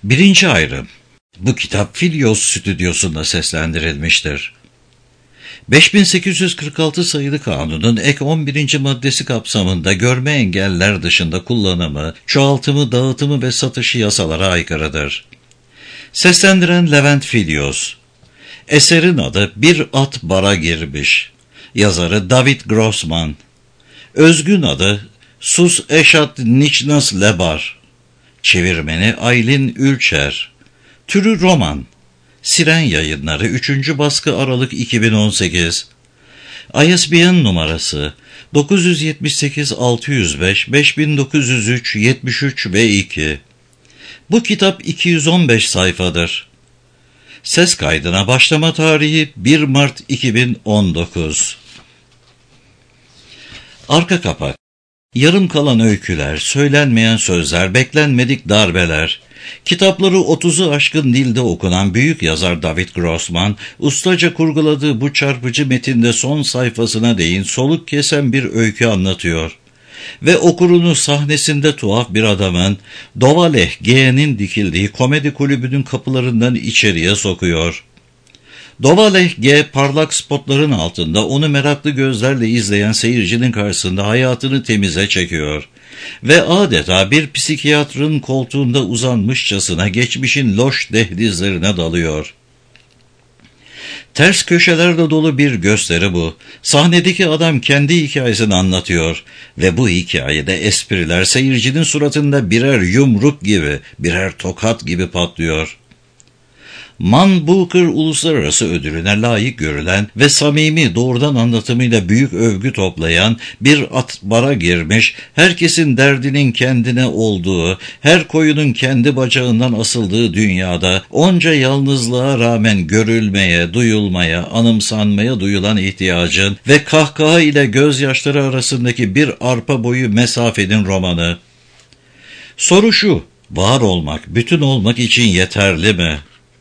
Birinci ayrım. Bu kitap Filyos stüdyosunda seslendirilmiştir. 5846 sayılı kanunun ek 11. maddesi kapsamında görme engeller dışında kullanımı, çoğaltımı, dağıtımı ve satışı yasalara aykırıdır. Seslendiren Levent Filyos. Eserin adı Bir At Bara Girmiş. Yazarı David Grossman. Özgün adı Sus Eşat Niçnas Lebar. Çevirmeni Aylin Ülçer. Türü roman. Siren Yayınları 3. baskı Aralık 2018. ISBN numarası 978 605 5903 73 ve 2. Bu kitap 215 sayfadır. Ses kaydına başlama tarihi 1 Mart 2019. Arka kapak. Yarım kalan öyküler, söylenmeyen sözler, beklenmedik darbeler. Kitapları 30'u aşkın dilde okunan büyük yazar David Grossman, ustaca kurguladığı bu çarpıcı metinde son sayfasına değin soluk kesen bir öykü anlatıyor. Ve okurunu sahnesinde tuhaf bir adamın, Dovaleh G'nin dikildiği komedi kulübünün kapılarından içeriye sokuyor. Dovaleh G parlak spotların altında onu meraklı gözlerle izleyen seyircinin karşısında hayatını temize çekiyor. Ve adeta bir psikiyatrın koltuğunda uzanmışçasına geçmişin loş dehlizlerine dalıyor. Ters köşelerle dolu bir gösteri bu. Sahnedeki adam kendi hikayesini anlatıyor ve bu hikayede espriler seyircinin suratında birer yumruk gibi, birer tokat gibi patlıyor. Man Booker Uluslararası Ödülü'ne layık görülen ve samimi doğrudan anlatımıyla büyük övgü toplayan Bir At Bara Girmiş, herkesin derdinin kendine olduğu, her koyunun kendi bacağından asıldığı dünyada onca yalnızlığa rağmen görülmeye, duyulmaya, anımsanmaya duyulan ihtiyacın ve kahkaha ile gözyaşları arasındaki bir arpa boyu mesafenin romanı. Soru şu, var olmak, bütün olmak için yeterli mi?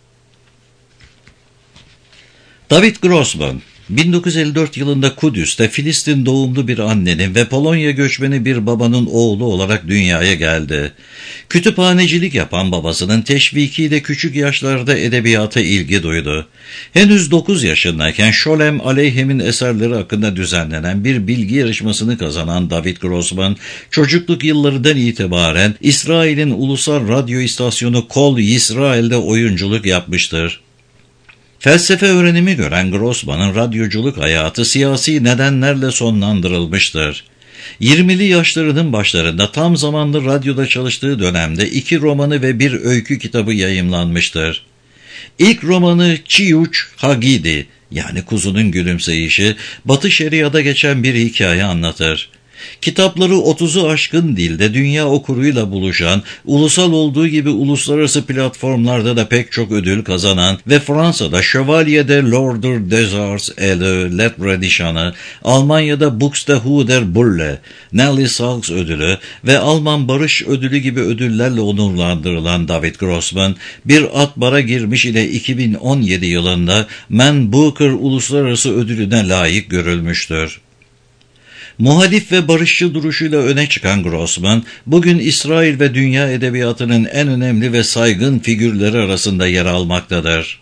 David Grossman, 1954 yılında Kudüs'te Filistin doğumlu bir annenin ve Polonya göçmeni bir babanın oğlu olarak dünyaya geldi. Kütüphanecilik yapan babasının teşvikiyle küçük yaşlarda edebiyata ilgi duydu. Henüz 9 yaşındayken Şolem Aleyhem'in eserleri hakkında düzenlenen bir bilgi yarışmasını kazanan David Grossman, çocukluk yıllarından itibaren İsrail'in ulusal radyo istasyonu Kol Yisrael'de oyunculuk yapmıştır. Felsefe öğrenimi gören Grossman'ın radyoculuk hayatı siyasi nedenlerle sonlandırılmıştır. 20'li yaşlarının başlarında tam zamanlı radyoda çalıştığı dönemde 2 romanı ve bir öykü kitabı yayımlanmıştır. İlk romanı Çiyuç Hagidi, yani Kuzunun Gülümseyişi, Batı Şeria'da geçen bir hikaye anlatır. Kitapları 30'u aşkın dilde dünya okuruyla buluşan, ulusal olduğu gibi uluslararası platformlarda da pek çok ödül kazanan ve Fransa'da Chevalier de l'Ordre des Arts et de Lettres nişanı, Almanya'da Bux de Huder Bulle, Nelly Sachs ödülü ve Alman Barış Ödülü gibi ödüllerle onurlandırılan David Grossman, Bir At Bara Girmiş ile 2017 yılında Man Booker Uluslararası Ödülüne layık görülmüştür. Muhalif ve barışçı duruşuyla öne çıkan Grossman, bugün İsrail ve dünya edebiyatının en önemli ve saygın figürleri arasında yer almaktadır.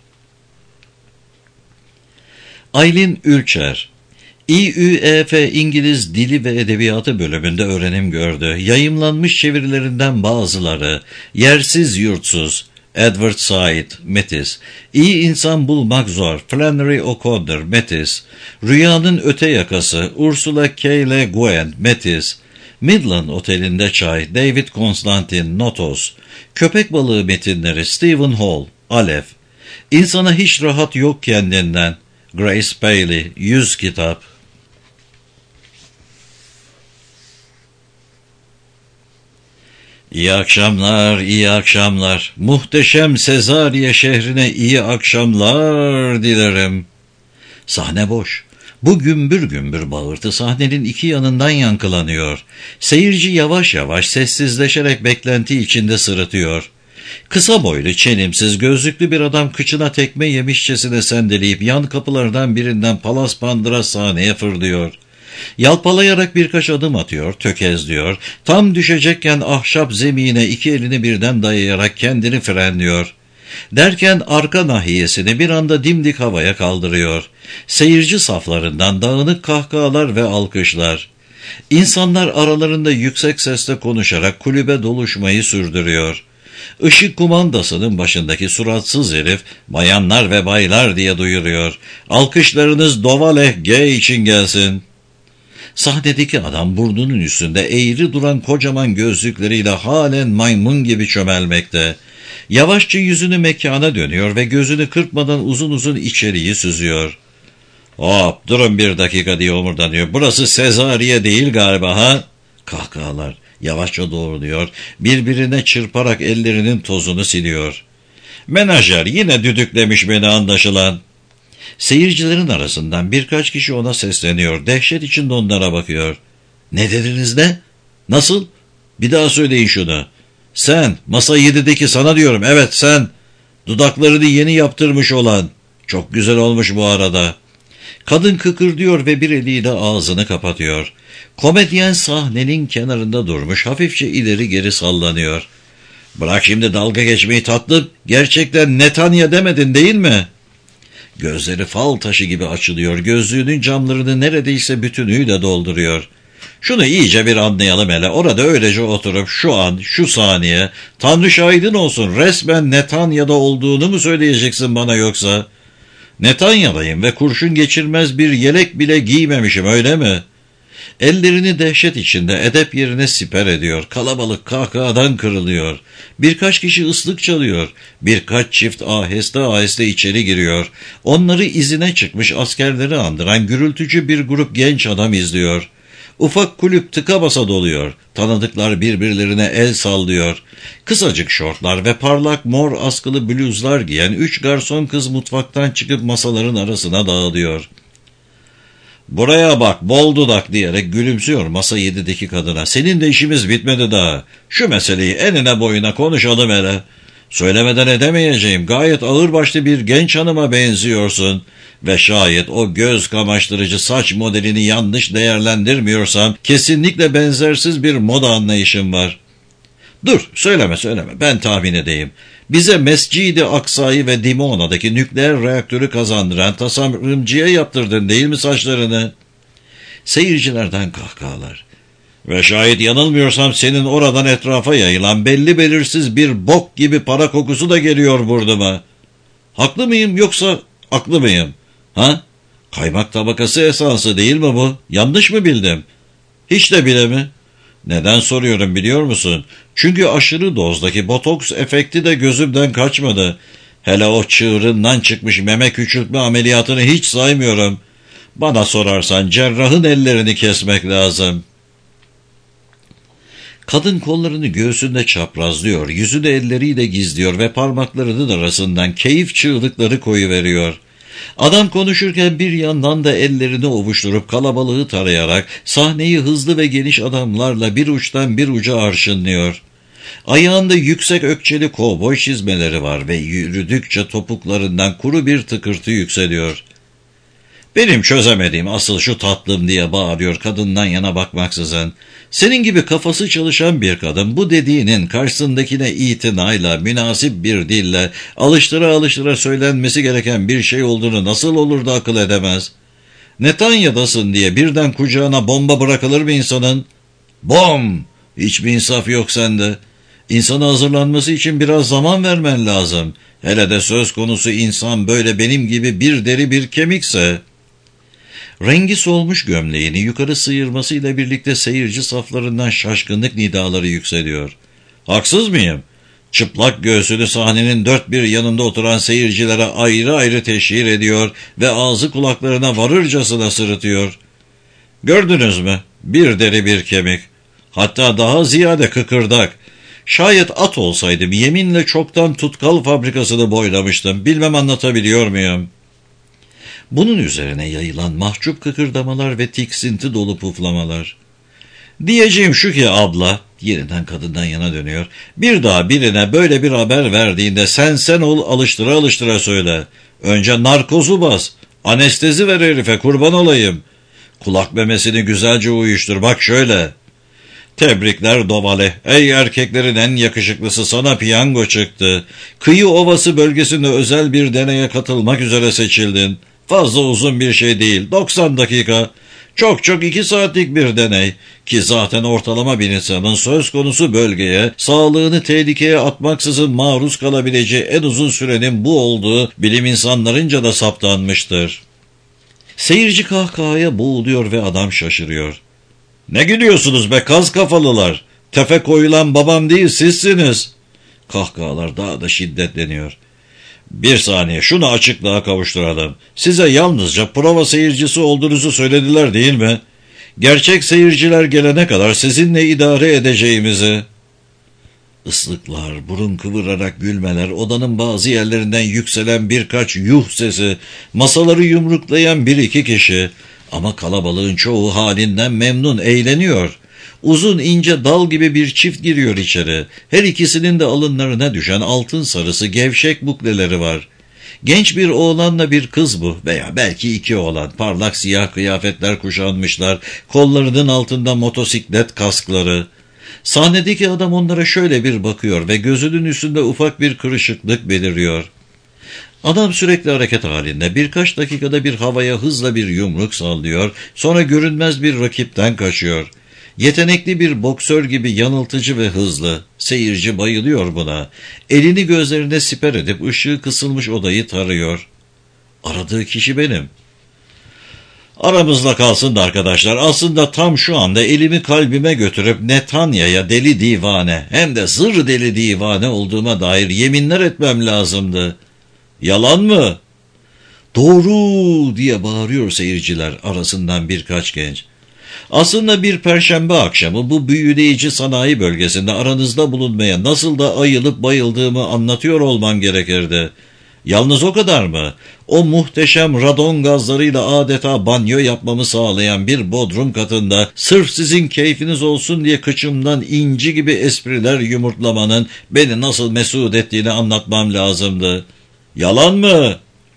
Aylin Ülçer, İÜEF İngiliz Dili ve Edebiyatı bölümünde öğrenim gördü. Yayımlanmış çevirilerinden bazıları: Yersiz Yurtsuz, Edward Said, Metis, İyi İnsan Bulmak Zor, Flannery O'Connor, Metis, Rüyanın Öte Yakası, Ursula K. Le Guin, Metis, Midland Oteli'nde Çay, David Constantine, Notos, Köpek Balığı metinleri, Stephen Hall, Aleph, İnsana Hiç Rahat Yok Kendinden, Grace Paley, 100 kitap. İyi akşamlar, iyi akşamlar. Muhteşem Sezariye şehrine iyi akşamlar dilerim. Sahne boş. Bu gümbür gümbür bağırtı sahnenin iki yanından yankılanıyor. Seyirci yavaş yavaş sessizleşerek beklenti içinde sırıtıyor. Kısa boylu, çelimsiz, gözlüklü bir adam kıçına tekme yemişçesine sendeleyip yan kapılardan birinden palas pandıra sahneye fırlıyor. Yalpalayarak birkaç adım atıyor, tökezliyor. Tam düşecekken ahşap zemine iki elini birden dayayarak kendini frenliyor. Derken arka nahiyesini bir anda dimdik havaya kaldırıyor. Seyirci saflarından dağınık kahkahalar ve alkışlar. İnsanlar aralarında yüksek sesle konuşarak kulübe doluşmayı sürdürüyor. Işık kumandasının başındaki suratsız herif bayanlar ve baylar diye duyuruyor. Alkışlarınız Dovaleh G için gelsin. Sahnedeki adam burnunun üstünde eğri duran kocaman gözlükleriyle halen maymun gibi çömelmekte. Yavaşça yüzünü mekana dönüyor ve gözünü kırpmadan uzun uzun içeriği süzüyor. Hop durun bir dakika diye omurdanıyor. Burası Sezariye değil galiba ha? Kahkahalar. Yavaşça doğruluyor. Birbirine çırparak ellerinin tozunu siliyor. Menajer yine düdüklemiş beni anlaşılan. Seyircilerin arasından birkaç kişi ona sesleniyor. Dehşet içinde onlara bakıyor. Ne dediniz de? Nasıl? Bir daha söyleyin şunu. Sen, masa 7'deki sana diyorum. Evet sen. Dudaklarını yeni yaptırmış olan. Çok güzel olmuş bu arada. Kadın kıkırdıyor ve bir eliyle ağzını kapatıyor. Komedyen sahnenin kenarında durmuş, hafifçe ileri geri sallanıyor. Bırak şimdi dalga geçmeyi tatlım. Gerçekten Netanya demedin değil mi? Gözleri fal taşı gibi açılıyor. Gözlüğünün camlarını neredeyse bütünüyle dolduruyor. Şunu iyice bir anlayalım hele. Orada öylece oturup şu an, şu saniye, Tanrı şahidin olsun, resmen Netanya'da olduğunu mu söyleyeceksin bana yoksa? Netanya'dayım ve kurşun geçirmez bir yelek bile giymemişim, öyle mi? Ellerini dehşet içinde edep yerine siper ediyor. Kalabalık kahkahadan kırılıyor. Birkaç kişi ıslık çalıyor. Birkaç çift aheste aheste içeri giriyor. Onları izine çıkmış askerleri andıran gürültücü bir grup genç adam izliyor. Ufak kulüp tıka basa doluyor. Tanıdıklar birbirlerine el sallıyor. Kısacık şortlar ve parlak mor askılı bluzlar giyen 3 garson kız mutfaktan çıkıp masaların arasına dağılıyor. Buraya bak bol dudak diyerek gülümsüyor masa 7'deki kadına. Senin de işimiz bitmedi daha. Şu meseleyi enine boyuna konuşalım hele. Söylemeden edemeyeceğim. Gayet ağırbaşlı bir genç hanıma benziyorsun. Ve şayet o göz kamaştırıcı saç modelini yanlış değerlendirmiyorsam kesinlikle benzersiz bir moda anlayışım var. Dur söyleme ben tahmin edeyim. Bize Mescid-i Aksa'yı ve Dimona'daki nükleer reaktörü kazandıran tasarımcıya yaptırdın değil mi saçlarını? Seyircilerden kahkahalar. Ve şayet yanılmıyorsam senin oradan etrafa yayılan belli belirsiz bir bok gibi para kokusu da geliyor burnuma. Haklı mıyım yoksa aklı mıyım? Ha? Kaymak tabakası esansı değil mi bu? Yanlış mı bildim? Hiç de bile mi? Neden soruyorum biliyor musun? Çünkü aşırı dozdaki botoks efekti de gözümden kaçmadı. Hele o çığırından çıkmış meme küçültme ameliyatını hiç saymıyorum. Bana sorarsan cerrahın ellerini kesmek lazım. Kadın kollarını göğsünde çaprazlıyor, yüzünü elleriyle gizliyor ve parmaklarının arasından keyif çığlıkları koyuveriyor. Adam konuşurken bir yandan da ellerini ovuşturup kalabalığı tarayarak sahneyi hızlı ve geniş adımlarla bir uçtan bir uca arşınlıyor. Ayağında yüksek ökçeli kovboy çizmeleri var ve yürüdükçe topuklarından kuru bir tıkırtı yükseliyor. Benim çözemediğim asıl şu tatlım diye bağırıyor kadından yana bakmaksızın. Senin gibi kafası çalışan bir kadın bu dediğinin karşısındakine itinayla, münasip bir dille, alıştıra söylenmesi gereken bir şey olduğunu nasıl olur da akıl edemez? Netanya'dasın diye birden kucağına bomba bırakılır mı insanın? Bom! Hiçbir insaf yok sende. İnsana hazırlanması için biraz zaman vermen lazım. Hele de söz konusu insan böyle benim gibi bir deri bir kemikse. Rengi solmuş gömleğini yukarı sıyırmasıyla birlikte seyirci saflarından şaşkınlık nidaları yükseliyor. Haksız mıyım? Çıplak göğsünü sahnenin dört bir yanında oturan seyircilere ayrı ayrı teşhir ediyor ve ağzı kulaklarına varırcasına sırıtıyor. Gördünüz mü? Bir deri bir kemik. Hatta daha ziyade kıkırdak. Şayet at olsaydım yeminle çoktan tutkal fabrikasını boylamıştım. Bilmem anlatabiliyor muyum? Bunun üzerine yayılan mahcup kıkırdamalar ve tiksinti dolu puflamalar. Diyeceğim şu ki abla, yeniden kadından yana dönüyor. Bir daha birine böyle bir haber verdiğinde sen ol alıştıra söyle. Önce narkozu bas, anestezi ver herife kurban olayım. Kulak memesini güzelce uyuştur, bak şöyle. Tebrikler Dovale, ey erkeklerin en yakışıklısı, sana piyango çıktı. Kıyı Ovası bölgesinde özel bir deneye katılmak üzere seçildin. Fazla uzun bir şey değil, 90 dakika. Çok 2 saatlik bir deney ki zaten ortalama bir insanın söz konusu bölgeye sağlığını tehlikeye atmaksızın maruz kalabileceği en uzun sürenin bu olduğu bilim insanlarınca da saptanmıştır. Seyirci kahkahaya boğuluyor ve adam şaşırıyor. Ne gülüyorsunuz be kaz kafalılar? Tefe koyulan babam değil, sizsiniz. Kahkahalar daha da şiddetleniyor. Bir saniye, şunu açıklığa kavuşturalım. Size yalnızca prova seyircisi olduğunuzu söylediler değil mi? Gerçek seyirciler gelene kadar sizinle idare edeceğimizi. Islıklar, burun kıvırarak gülmeler, odanın bazı yerlerinden yükselen birkaç yuh sesi, masaları yumruklayan 1-2 kişi. Ama kalabalığın çoğu halinden memnun, eğleniyor. Uzun ince dal gibi bir çift giriyor içeri. Her ikisinin de alınlarına düşen altın sarısı gevşek bukleleri var. Genç bir oğlanla bir kız bu, veya belki 2 oğlan. Parlak siyah kıyafetler kuşanmışlar, kollarının altında motosiklet kaskları. Sahnedeki adam onlara şöyle bir bakıyor ve gözünün üstünde ufak bir kırışıklık beliriyor. Adam sürekli hareket halinde, birkaç dakikada bir havaya hızla bir yumruk sallıyor, sonra görünmez bir rakipten kaçıyor. Yetenekli bir boksör gibi yanıltıcı ve hızlı. Seyirci bayılıyor buna. Elini gözlerine siper edip ışığı kısılmış odayı tarıyor. Aradığı kişi benim. Aramızda kalsın da arkadaşlar, aslında tam şu anda elimi kalbime götürüp Netanya'ya deli divane, hem de zır deli divane olduğuma dair yeminler etmem lazımdı. Yalan mı? Doğru diye bağırıyor seyirciler arasından birkaç genç. Aslında bir perşembe akşamı bu büyüleyici sanayi bölgesinde aranızda bulunmaya nasıl da ayılıp bayıldığımı anlatıyor olmam gerekirdi. Yalnız o kadar mı? O muhteşem radon gazlarıyla adeta banyo yapmamı sağlayan bir bodrum katında sırf sizin keyfiniz olsun diye kıçımdan inci gibi espriler yumurtlamanın beni nasıl mesut ettiğini anlatmam lazımdı. Yalan mı?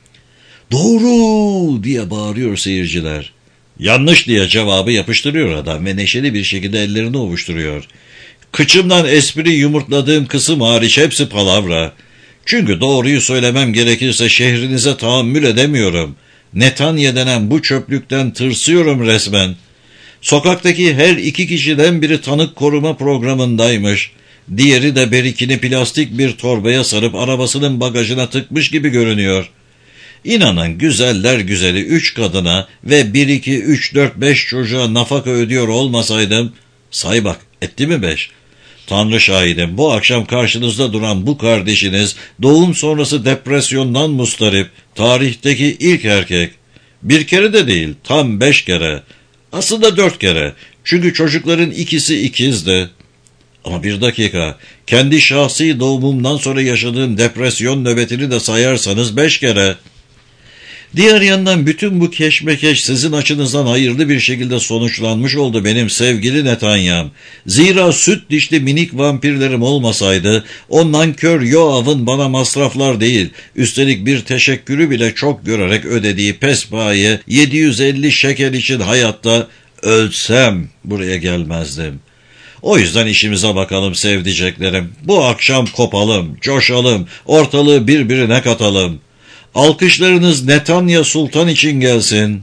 Doğru diye bağırıyor seyirciler. Yanlış diye cevabı yapıştırıyor adam ve neşeli bir şekilde ellerini ovuşturuyor. Kıçımdan espri yumurtladığım kısım hariç hepsi palavra. Çünkü doğruyu söylemem gerekirse şehrinize tahammül edemiyorum. Netanya denen bu çöplükten tırsıyorum resmen. Sokaktaki her 2 kişiden biri tanık koruma programındaymış. Diğeri de berikini plastik bir torbaya sarıp arabasının bagajına tıkmış gibi görünüyor. İnanın güzeller güzeli 3 kadına ve 1, 2, 3, 4, 5 çocuğa nafaka ödüyor olmasaydım, say bak etti mi 5? Tanrı şahidim, bu akşam karşınızda duran bu kardeşiniz doğum sonrası depresyondan mustarip, tarihteki ilk erkek. 1 kere de değil, tam 5 kere. Aslında 4 kere. Çünkü çocukların ikisi ikizdi. Ama bir dakika, kendi şahsi doğumumdan sonra yaşadığım depresyon nöbetini de sayarsanız 5 kere. Diğer yandan bütün bu keşmekeş sizin açınızdan hayırlı bir şekilde sonuçlanmış oldu benim sevgili Netanya'm. Zira süt dişli minik vampirlerim olmasaydı o nankör Yoav'ın bana masraflar değil, üstelik bir teşekkürü bile çok görerek ödediği pespaye 750 şekel için hayatta ölsem buraya gelmezdim. O yüzden işimize bakalım sevdiceklerim. Bu akşam kopalım, coşalım, ortalığı birbirine katalım. Alkışlarınız Netanya Sultan için gelsin.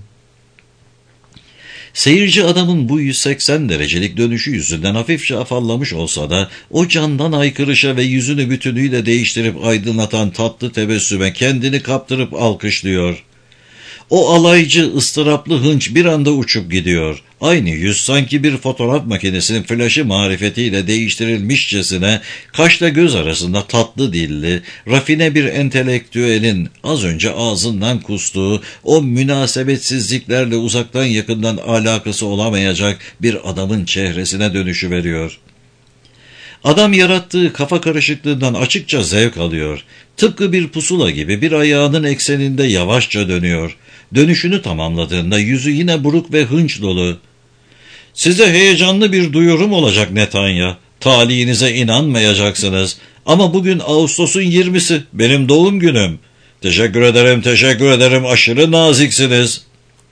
Seyirci adamın bu 180 derecelik dönüşü yüzünden hafifçe afallamış olsa da o candan aykırışa ve yüzünü bütünüyle değiştirip aydınlatan tatlı tebessüme kendini kaptırıp alkışlıyor. O alaycı, ıstıraplı hınç bir anda uçup gidiyor. Aynı yüz sanki bir fotoğraf makinesinin flaşı marifetiyle değiştirilmişçesine kaşla göz arasında tatlı dilli, rafine bir entelektüelin az önce ağzından kustuğu o münasebetsizliklerle uzaktan yakından alakası olamayacak bir adamın çehresine dönüşü veriyor. Adam yarattığı kafa karışıklığından açıkça zevk alıyor. Tıpkı bir pusula gibi bir ayağının ekseninde yavaşça dönüyor. Dönüşünü tamamladığında yüzü yine buruk ve hınç dolu. Size heyecanlı bir duyurum olacak Netanya. Talihinize inanmayacaksınız. Ama bugün Ağustos'un 20'si, benim doğum günüm. Teşekkür ederim, aşırı naziksiniz.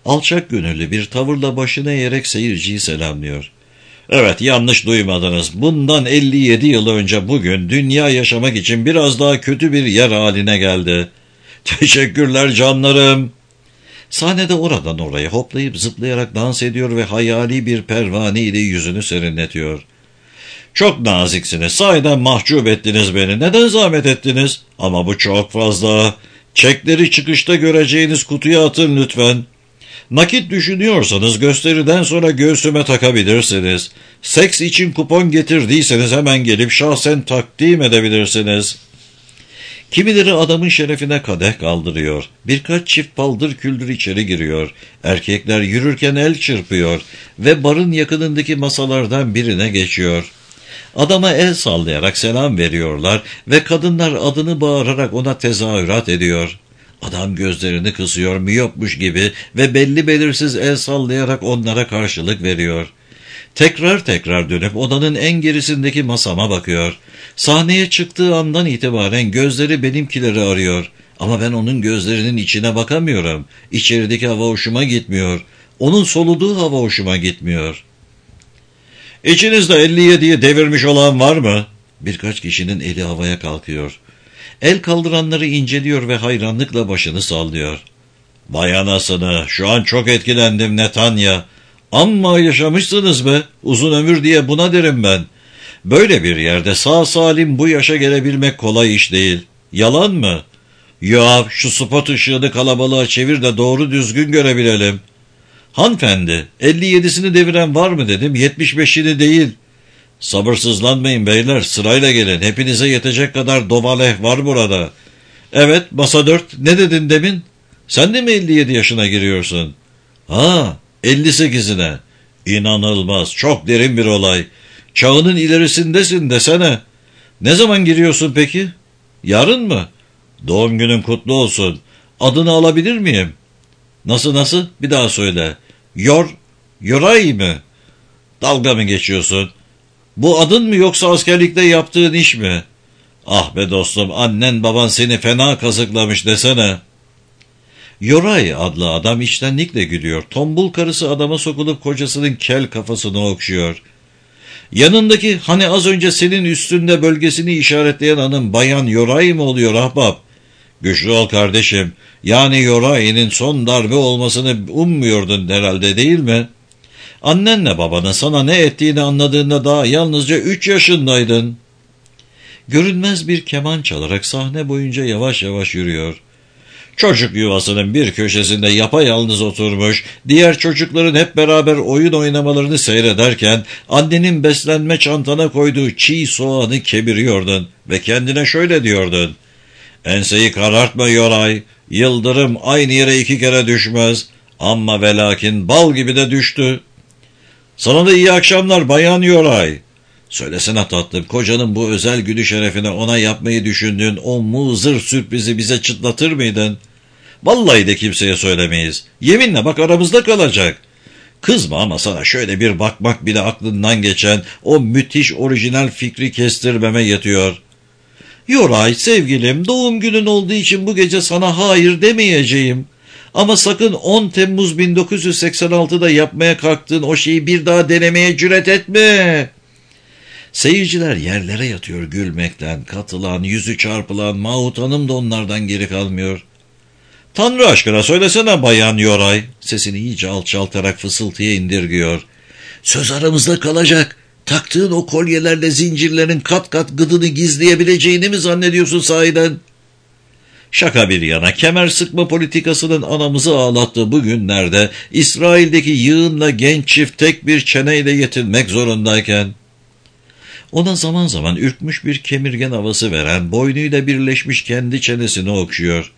Alçak gönüllü bir tavırla başını eğerek seyirciyi selamlıyor. Evet, yanlış duymadınız. Bundan 57 yıl önce bugün dünya yaşamak için biraz daha kötü bir yer haline geldi. Teşekkürler canlarım. Sahnede oradan oraya hoplayıp zıplayarak dans ediyor ve hayali bir pervane ile yüzünü serinletiyor. Çok naziksiniz. Sahiden mahcup ettiniz beni. Neden zahmet ettiniz? Ama bu çok fazla. Çekleri çıkışta göreceğiniz kutuya atın lütfen. Nakit düşünüyorsanız gösteriden sonra göğsüme takabilirsiniz. Seks için kupon getirdiyseniz hemen gelip şahsen takdim edebilirsiniz. Kimileri adamın şerefine kadeh kaldırıyor. Birkaç çift paldır küldür içeri giriyor. Erkekler yürürken el çırpıyor ve barın yakınındaki masalardan birine geçiyor. Adama el sallayarak selam veriyorlar ve kadınlar adını bağırarak ona tezahürat ediyor. Adam gözlerini kısıyor, miyopmuş gibi ve belli belirsiz el sallayarak onlara karşılık veriyor. Tekrar tekrar dönüp odanın en gerisindeki masama bakıyor. Sahneye çıktığı andan itibaren gözleri benimkileri arıyor. Ama ben onun gözlerinin içine bakamıyorum. İçerideki hava hoşuma gitmiyor. Onun soluduğu hava hoşuma gitmiyor. İçinizde 57'yi devirmiş olan var mı? Birkaç kişinin eli havaya kalkıyor. El kaldıranları inceliyor ve hayranlıkla başını sallıyor. Vay anasını, şu an çok etkilendim Netanya. Amma yaşamışsınız be, uzun ömür diye buna derim ben. Böyle bir yerde sağ salim bu yaşa gelebilmek kolay iş değil. Yalan mı? Ya şu spot ışığını kalabalığa çevir de doğru düzgün görebilelim. Hanımefendi, 57'sini deviren var mı dedim, 75'ini değil. Sabırsızlanmayın beyler, sırayla gelin. Hepinize yetecek kadar dovaleh var burada. Evet, masa 4. Ne dedin demin? Sen de mi 57 yaşına giriyorsun? Ha, 58'ine. İnanılmaz, çok derin bir olay. Çağının ilerisindesin desene. Ne zaman giriyorsun peki? Yarın mı? Doğum günün kutlu olsun. Adını alabilir miyim? Nasıl? Bir daha söyle. Yoray mı? Dalga mı geçiyorsun? Bu adın mı yoksa askerlikte yaptığın iş mi? Ah be dostum, annen baban seni fena kazıklamış desene. Yoray adlı adam içtenlikle gülüyor. Tombul karısı adama sokulup kocasının kel kafasını okşuyor. Yanındaki hani az önce senin üstünde bölgesini işaretleyen hanım bayan Yoray mı oluyor ahbap? Güçlü ol kardeşim. Yani Yoray'ın son darbe olmasını ummuyordun herhalde değil mi? Annenle babanın sana ne ettiğini anladığında daha yalnızca 3 yaşındaydın. Görünmez bir keman çalarak sahne boyunca yavaş yavaş yürüyor. Çocuk yuvasının bir köşesinde yapayalnız oturmuş, diğer çocukların hep beraber oyun oynamalarını seyrederken annenin beslenme çantana koyduğu çiğ soğanı kemiriyordun ve kendine şöyle diyordun. Enseyi karartma Yoray, yıldırım aynı yere 2 kere düşmez, amma ve lakin bal gibi de düştü. Sana da iyi akşamlar Bayan Yoray. Söylesene tatlım, kocanın bu özel günü şerefine ona yapmayı düşündüğün o muzır sürprizi bize çıtlatır mıydın? Vallahi de kimseye söylemeyiz. Yeminle bak, aramızda kalacak. Kızma ama sana şöyle bir bakmak bile aklından geçen o müthiş orijinal fikri kestirmeme yetiyor. Yoray sevgilim, doğum günün olduğu için bu gece sana hayır demeyeceğim. Ama sakın 10 Temmuz 1986'da yapmaya kalktığın o şeyi bir daha denemeye cüret etme. Seyirciler yerlere yatıyor gülmekten, katılan, yüzü çarpılan Mahut Hanım da onlardan geri kalmıyor. Tanrı aşkına söylesene Bayan Yoray, sesini iyice alçaltarak fısıltıya indirgiyor. Söz aramızda kalacak. Taktığın o kolyelerle zincirlerin kat kat gıdını gizleyebileceğini mi zannediyorsun sahiden? Şaka bir yana, kemer sıkma politikasının anamızı ağlattığı bu günlerde İsrail'deki yığınla genç çift tek bir çeneyle yetinmek zorundayken, ona zaman zaman ürkmüş bir kemirgen havası veren, boynuyla birleşmiş kendi çenesini okşuyor.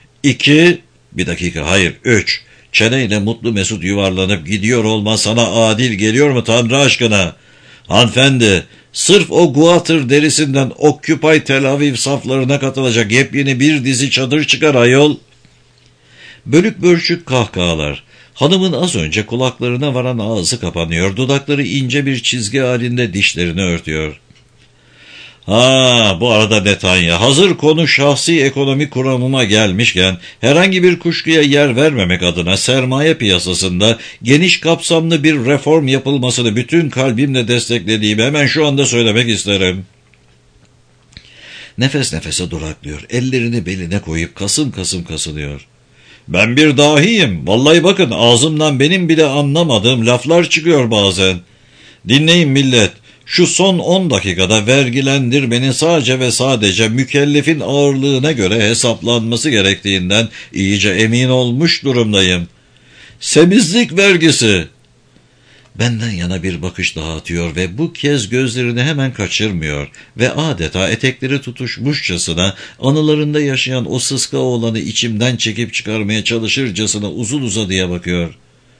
2, bir dakika, hayır 3, çeneyle mutlu mesut yuvarlanıp gidiyor olma sana adil geliyor mu Tanrı aşkına? Hanımefendi, sırf o guatr derisinden Occupy Tel Aviv saflarına katılacak yepyeni bir dizi çadır çıkar ayol. Bölük bölçük kahkahalar. Hanımın az önce kulaklarına varan ağzı kapanıyor, dudakları ince bir çizgi halinde dişlerini örtüyor. Bu arada Netanyahu, hazır konu şahsi ekonomi kuramıma gelmişken herhangi bir kuşkuya yer vermemek adına sermaye piyasasında geniş kapsamlı bir reform yapılmasını bütün kalbimle desteklediğimi hemen şu anda söylemek isterim. Nefes nefese duraklıyor, ellerini beline koyup kasım kasım kasınıyor. Ben bir dahiyim, vallahi bakın ağzımdan benim bile anlamadığım laflar çıkıyor bazen. Dinleyin millet. Şu son 10 dakikada vergilendirmenin sadece ve sadece mükellefin ağırlığına göre hesaplanması gerektiğinden iyice emin olmuş durumdayım. Semizlik vergisi. Benden yana bir bakış daha atıyor ve bu kez gözlerini hemen kaçırmıyor ve adeta etekleri tutuşmuşçasına, anılarında yaşayan o sıska oğlanı içimden çekip çıkarmaya çalışırcasına uzun uzadıya bakıyor.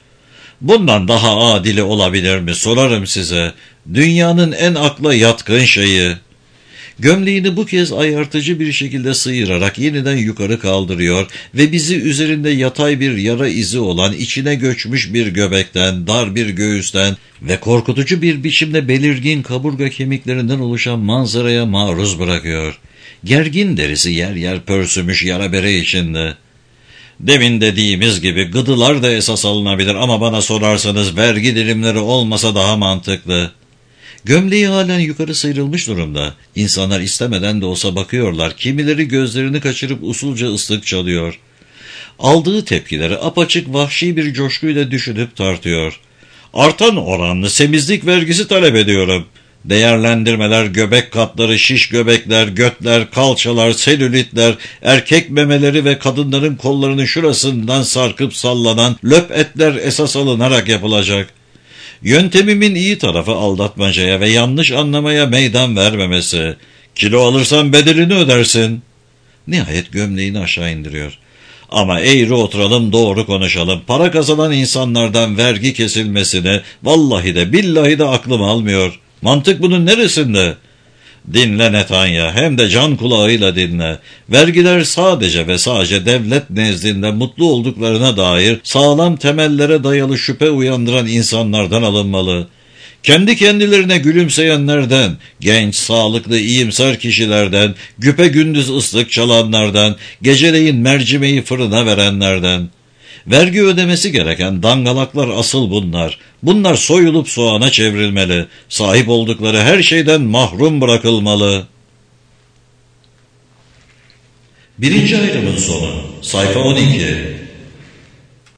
Bundan daha adili olabilir mi sorarım size. Dünyanın en akla yatkın şeyi. Gömleğini bu kez ayartıcı bir şekilde sıyırarak yeniden yukarı kaldırıyor ve bizi üzerinde yatay bir yara izi olan, içine göçmüş bir göbekten, dar bir göğüsten ve korkutucu bir biçimde belirgin kaburga kemiklerinden oluşan manzaraya maruz bırakıyor. Gergin derisi yer yer pörsümüş yara bere içinde. Demin dediğimiz gibi gıdılar da esas alınabilir ama bana sorarsanız vergi dilimleri olmasa daha mantıklı. Gömleği halen yukarı sıyrılmış durumda. İnsanlar istemeden de olsa bakıyorlar. Kimileri gözlerini kaçırıp usulca ıslık çalıyor. Aldığı tepkileri apaçık vahşi bir coşkuyla düşünüp tartıyor. Artan oranlı semizlik vergisi talep ediyorum. Değerlendirmeler, göbek katları, şiş göbekler, götler, kalçalar, selülitler, erkek memeleri ve kadınların kollarının şurasından sarkıp sallanan löp etler esas alınarak yapılacak. Yöntemimin iyi tarafı aldatmacaya ve yanlış anlamaya meydan vermemesi. Kilo alırsan bedelini ödersin. Nihayet gömleğini aşağı indiriyor. Ama eğri oturalım, doğru konuşalım. Para kazanan insanlardan vergi kesilmesini vallahi de billahi de aklım almıyor. Mantık bunun neresinde? Dinle Netanyahu, hem de can kulağıyla dinle. Vergiler sadece ve sadece devlet nezdinde mutlu olduklarına dair sağlam temellere dayalı şüphe uyandıran insanlardan alınmalı. Kendi kendilerine gülümseyenlerden, genç, sağlıklı, iyimser kişilerden, güpegündüz ıslık çalanlardan, geceleyin mercimeği fırına verenlerden. Vergi ödemesi gereken dangalaklar asıl bunlar. Bunlar soyulup soğana çevrilmeli. Sahip oldukları her şeyden mahrum bırakılmalı. 1. ayrımın sonu. Sayfa 12.